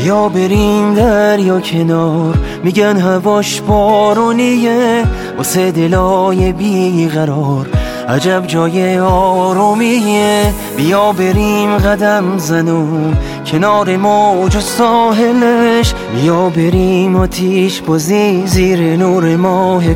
بیا بریم دریا کنار، میگن هواش بارونیه واسه دلای بیقرار عجب جای آرومیه. بیا بریم قدم زنون کنار موج و ساحلش، بیا بریم آتیش بازی زیر نور ماه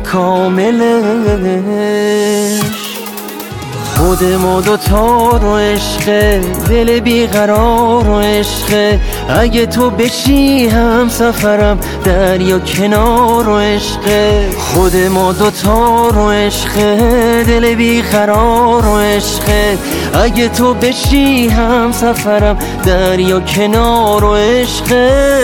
کاملش. خود ما دوتا رو عشقه، دل بیقرار و عشقه، اگه تو بشی هم سفرم دریا کنار و عشقه. خود ما دوتا رو عشقه، دل بیقرار و عشقه، اگه تو بشی هم سفرم دریا کنار و عشقه.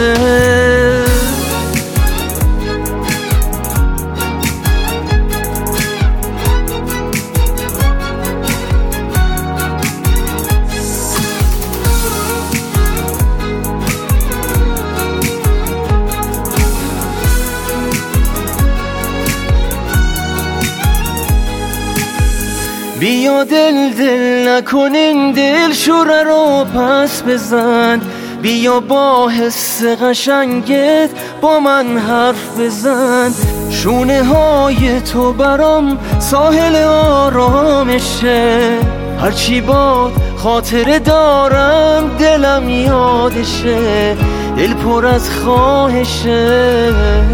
بیا دل نکنین دل شوره رو پس بزن، بیا با حس قشنگت با من حرف بزن. شونه های تو برام ساحل آرامشه، هرچی باد خاطره دارم دلم یادشه، دل پر از خواهشه.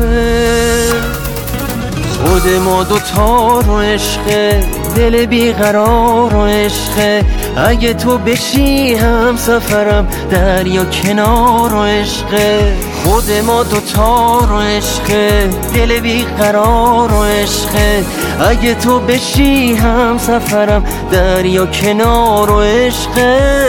خود ما دوتا رو عشقه، دل بیقرار و عشقه، اگه تو بشی هم سفرم دریا کنار و عشقه. خود ما دوتا رو عشقه، دل بیقرار و عشقه، اگه تو بشی هم سفرم دریا کنار و عشقه.